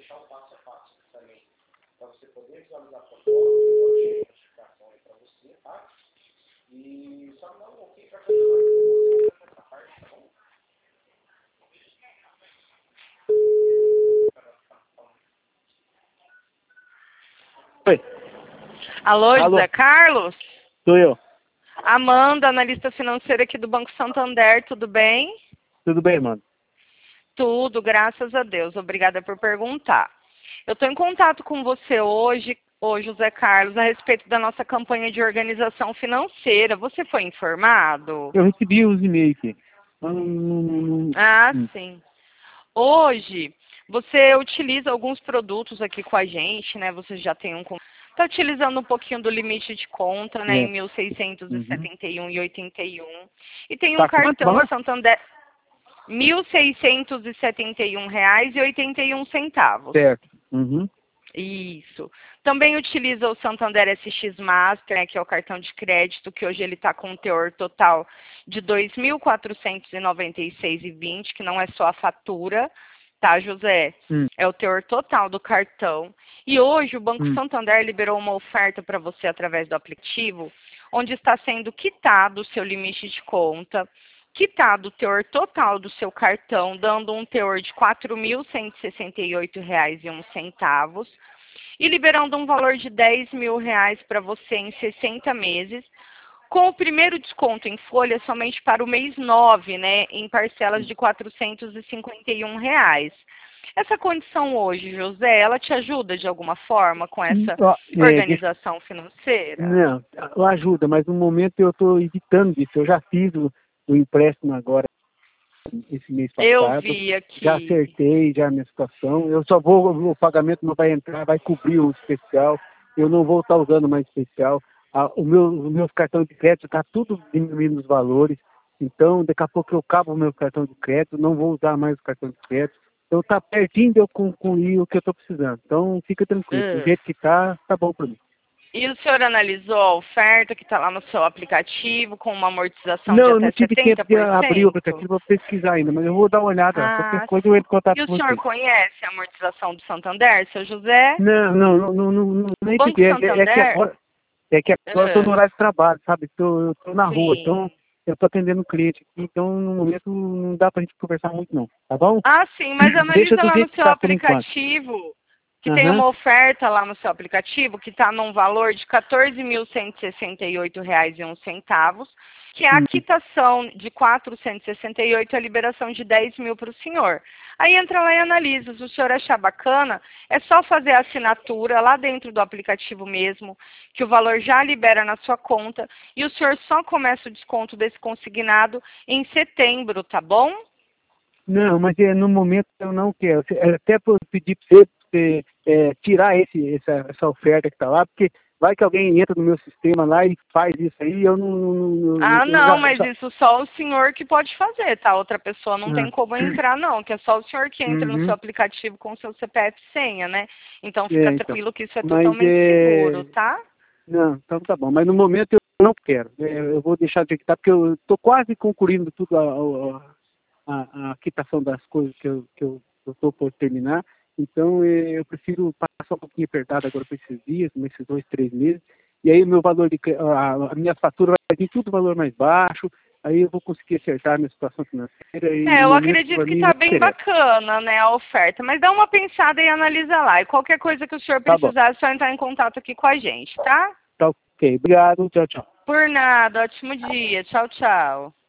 deixar o passo a passo também, para você poder visualizar a proposta, eu vou notificação aí para você, tá? E só não um pouquinho para continuar essa parte, tá bom? Oi. Alô, Alô. José Carlos? Sou eu. Amanda, analista financeira aqui do Banco Santander, tudo bem? Tudo bem, mano? Tudo, graças a Deus. Obrigada por perguntar. Eu estou em contato com você hoje, José Carlos, a respeito da nossa campanha de organização financeira. Você foi informado? Eu recebi os e-mails aqui. Sim. Hoje, você utiliza alguns produtos aqui com a gente, né? Você já tem um... Está utilizando um pouquinho do limite de conta, né? Em 1.671,81. E tem um cartão Santander... R$1.671,81. Certo. Isso. Também utiliza o Santander SX Master, né, que é o cartão de crédito, que hoje ele está com um teor total de R$ 2.496,20, que não é só a fatura, tá, José? É o teor total do cartão. E hoje o Banco Santander liberou uma oferta para você através do aplicativo, onde está sendo quitado o seu limite de conta, quitado o teor total do seu cartão, dando um teor de R$ 4.168,01 e liberando um valor de R$10.000 para você em 60 meses, com o primeiro desconto em folha somente para o mês 9, né, em parcelas de R$ 451. Essa condição hoje, José, ela te ajuda de alguma forma com essa organização financeira? Não, ela ajuda, mas no momento eu estou evitando isso. Eu já fiz o empréstimo agora, esse mês passado. Eu vi aqui. Já acertei já a minha situação. Eu só vou, o pagamento não vai entrar, vai cobrir o especial. Eu não vou estar usando mais especial. Os meus cartões de crédito está tudo diminuindo os valores. Então, daqui a pouco eu acabo o meu cartão de crédito, não vou usar mais o cartão de crédito. Então, está pertinho de eu concluir o que eu estou precisando. Então, fica tranquilo. Do jeito que está bom para mim. E o senhor analisou a oferta que está lá no seu aplicativo com uma amortização de até 70%? Não tive tempo de abrir o aplicativo para pesquisar ainda, mas eu vou dar uma olhada. Qualquer coisa eu entro em contato com você. E o senhor conhece a amortização do Santander, seu José? Não, nem Banco Santander? É que agora eu estou no horário de trabalho, sabe? Eu estou na rua, então eu estou atendendo o cliente aqui, então no momento não dá para a gente conversar muito não, tá bom? Sim, mas analisa lá no seu aplicativo, que tem uma oferta lá no seu aplicativo, que está num valor de R$ 14.168,01, que é a quitação de 468 e a liberação de 10 mil para o senhor. Aí entra lá e analisa. Se o senhor achar bacana, é só fazer a assinatura lá dentro do aplicativo mesmo, que o valor já libera na sua conta, e o senhor só começa o desconto desse consignado em setembro, tá bom? Não, mas no momento eu não quero. Até por pedir para você tirar essa oferta que está lá, porque vai que alguém entra no meu sistema lá e faz isso aí, eu não... mas isso só o senhor que pode fazer, tá? Outra pessoa não tem como entrar, não, que é só o senhor que entra no seu aplicativo com o seu CPF e senha, né? Então fica tranquilo que isso é totalmente seguro, tá? Não, então tá bom, mas no momento eu não quero. Eu vou deixar de quitar, porque eu estou quase concluindo tudo a quitação das coisas que eu estou por terminar. Então, eu prefiro passar um pouquinho apertado agora por esses dias, nesses 2, 3 meses, e aí o meu valor a minha fatura vai vir tudo valor mais baixo, aí eu vou conseguir acertar a minha situação financeira. Eu acredito que está bem bacana, né, a oferta, mas dá uma pensada e analisa lá, e qualquer coisa que o senhor precisar, é só entrar em contato aqui com a gente, tá? Tá ok, obrigado, tchau, tchau. Por nada, ótimo dia, tchau, tchau.